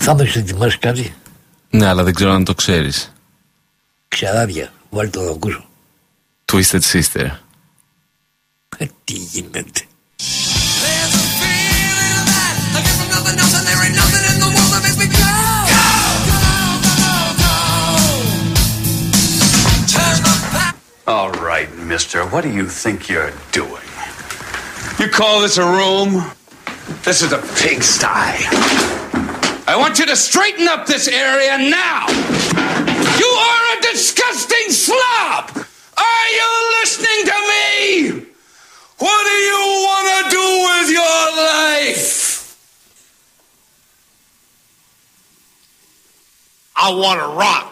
Θα με ετοιμάσει κάτι. Ναι, αλλά δεν ξέρω αν το ξέρεις. Ξαδάδια, βάλει το να ακούσω. Twisted Sister. Τι γίνεται. All right, mister, what do you think you're doing? You call this a room? This is a pigsty. I want you to straighten up this area now. You are a disgusting slob. Are you listening to me? What do you want to do with your life? I want to rock.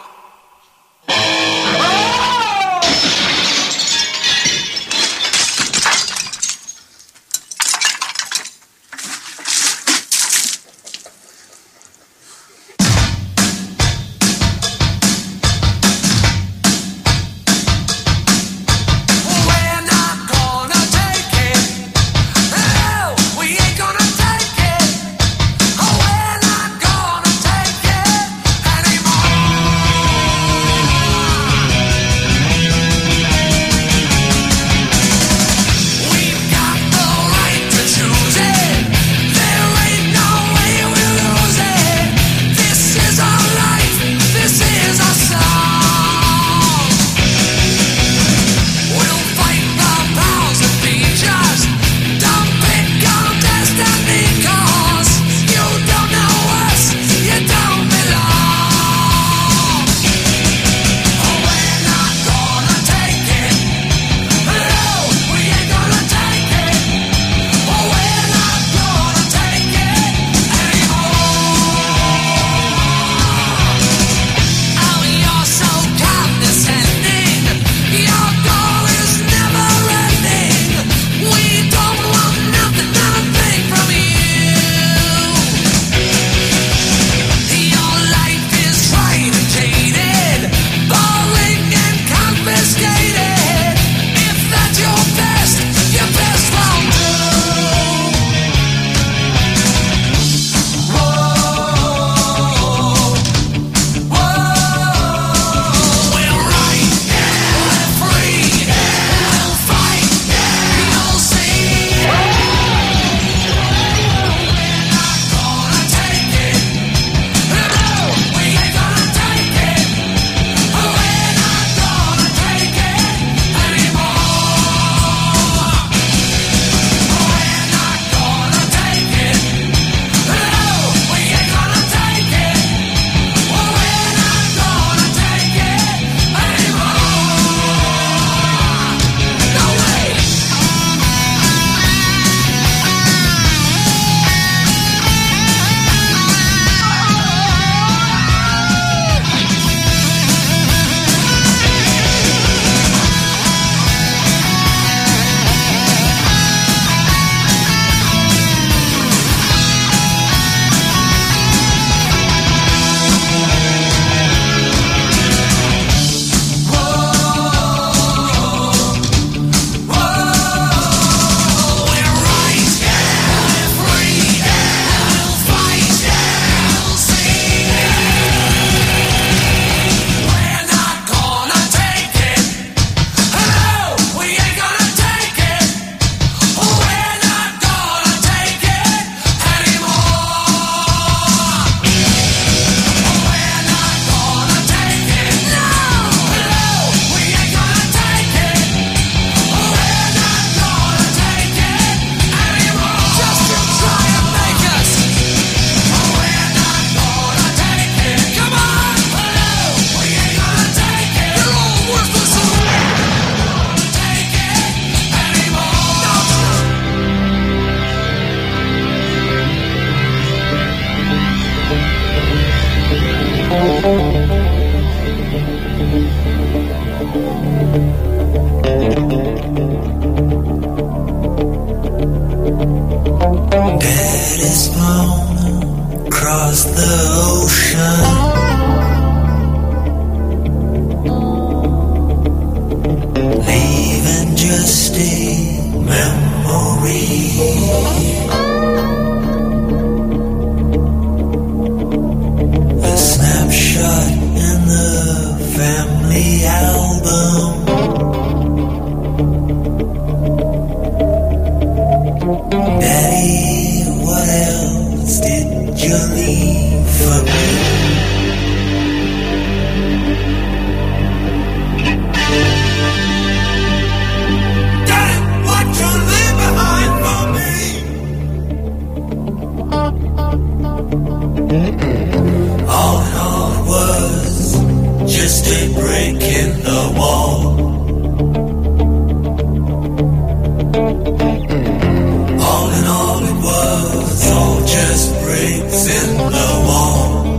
for me. Got what you leave behind for me. All it was just a break in the wall. All in all it was all just breaks in the wall.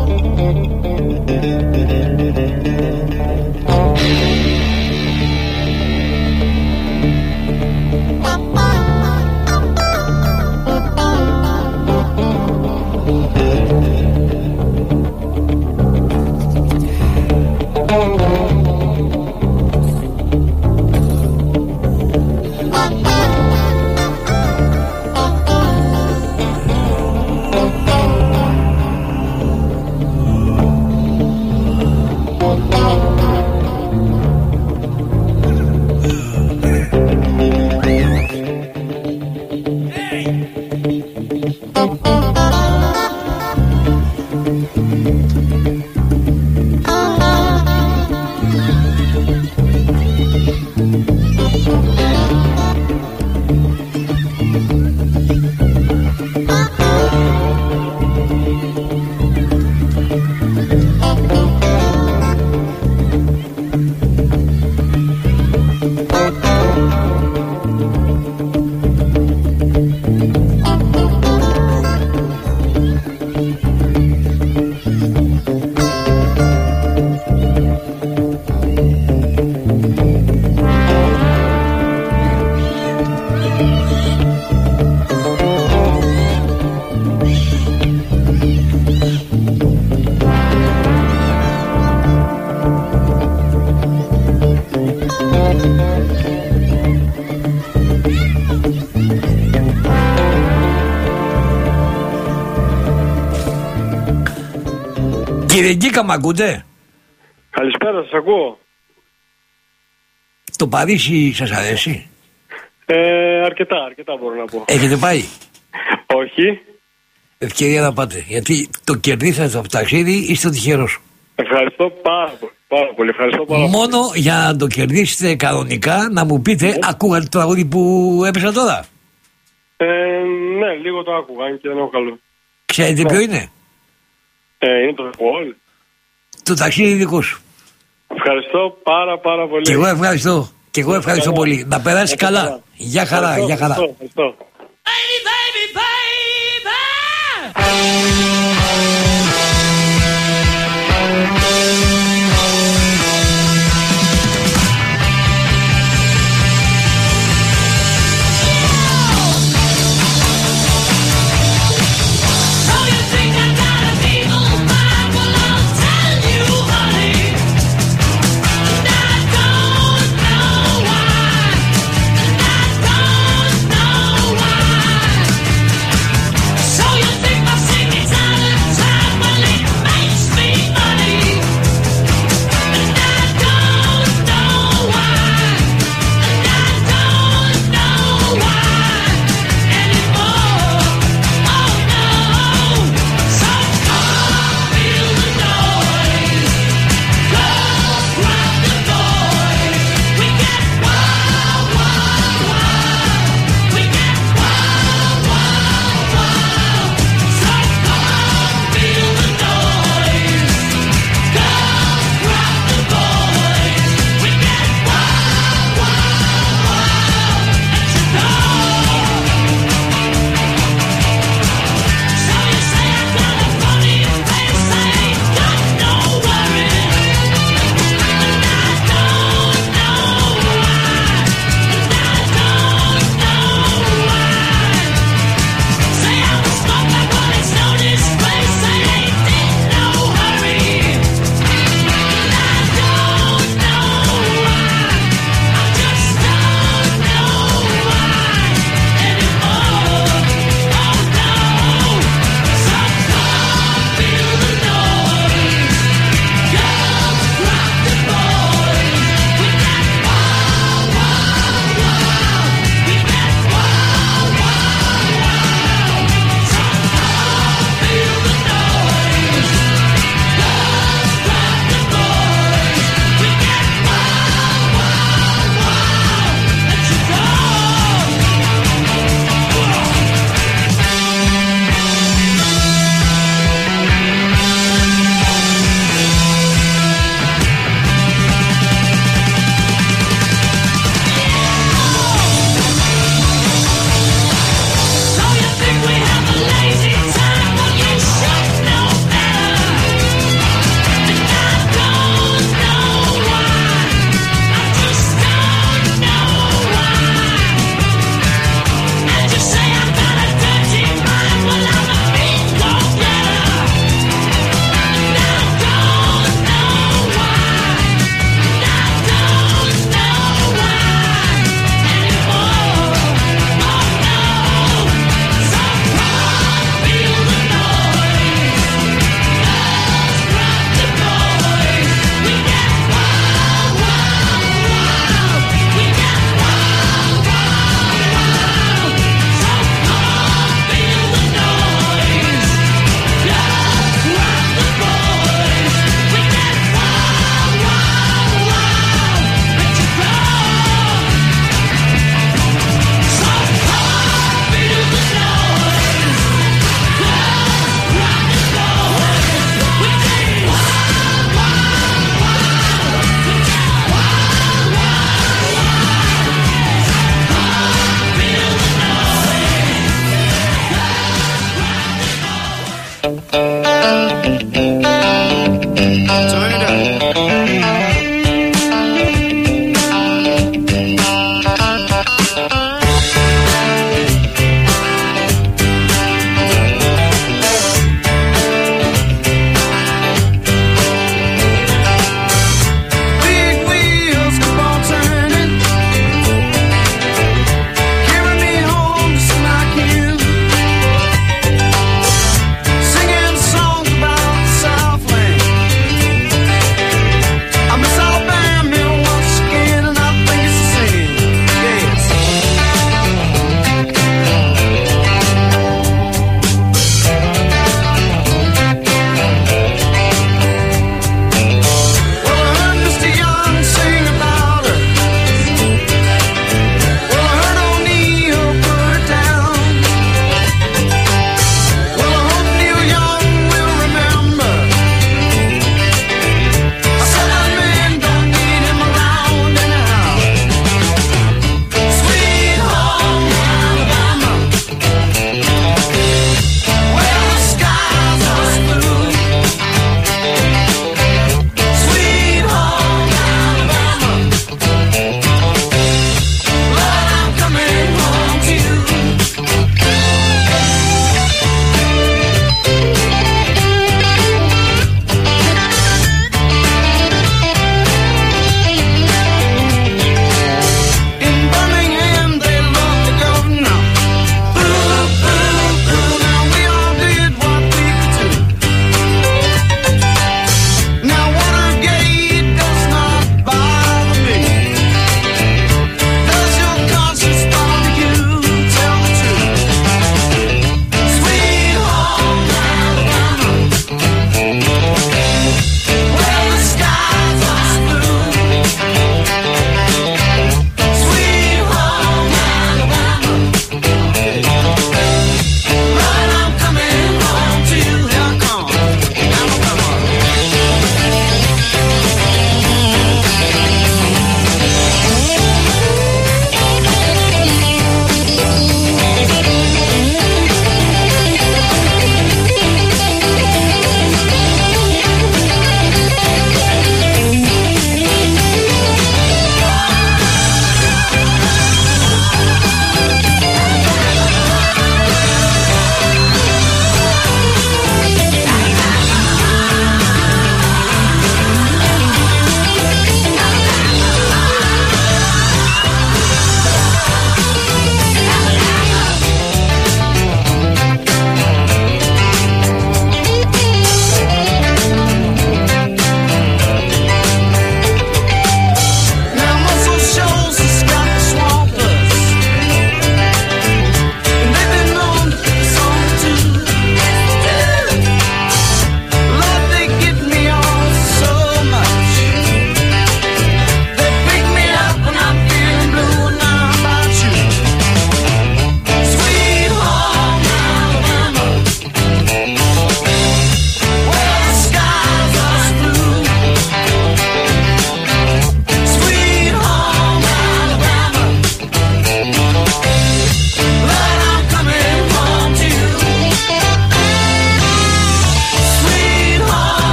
Κύριε Γκίκα, μ' ακούτε? Καλησπέρα, σας ακούω. Το Παρίσι σας αρέσει? Αρκετά μπορώ να πω. Έχετε πάει? Όχι. Ευκαιρία να πάτε, γιατί το κερδίσατε από ταξίδι, είστε τυχερός. Ευχαριστώ πάρα πολύ. Ευχαριστώ πάρα πολύ. Μόνο για να το κερδίσετε κανονικά, να μου πείτε, ακούγατε το τραγούδι που έπαιζα τώρα? Ναι, λίγο το άκουγα, αν και δεν έχω καλό. Ξέρετε ποιο είναι? Είναι το Paul. Το ταξίδι δικό σου. Ευχαριστώ πάρα πολύ. Και εγώ ευχαριστώ. Και εγώ ευχαριστώ πολύ. Να περάσει καλά. Γεια χαρά, γεια χαρά. Ευχαριστώ. So you think my secret's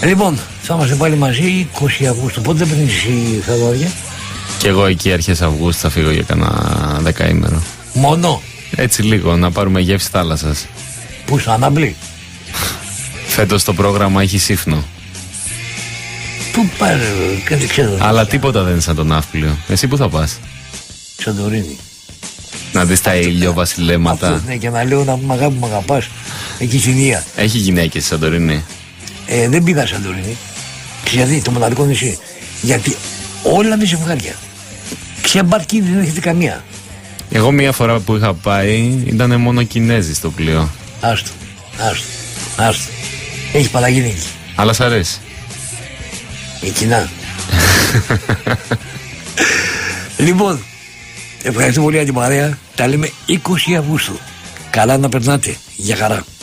Λοιπόν, θα είμαστε πάλι μαζί 20 Αυγούστου. Πότε δεν παίρνεις εσύ, Θαδόρια? Κι εγώ εκεί αρχές Αυγούστου θα φύγω για κανένα δεκαήμερο. Μόνο? Έτσι λίγο, να πάρουμε γεύση θάλασσας. Πού, στο Ανάμπλη? Φέτος το πρόγραμμα έχει σύφνο. Πού πάρε, δεν ξέρω. Αλλά τίποτα δεν είναι σαν τον Ναύπλιο. Εσύ πού θα πας? Σαντορίνη. Να δεις τα ηλιοβασιλέματα. Αυτό, ναι, και να λέω να μου αγαπάς. Εκεί στην Ία. Έχει γυναίκες στη Σαντορίνη? Δεν πήγα Σαντορίνη. Γιατί το μοναδικό νησί. Γιατί όλα είναι ζευγάρια. Ξεμπαρκή δεν έχετε καμία. Εγώ μία φορά που είχα πάει ήταν μόνο Κινέζοι στο πλοίο. Άστο. Έχει παραγίνει εκεί. Αλλά σ' αρέσει? Η κοινά. Λοιπόν, ευχαριστώ πολύ για την παρέα. Τα λέμε 20 Αυγούστου. Καλά να περνάτε. Για χαρά.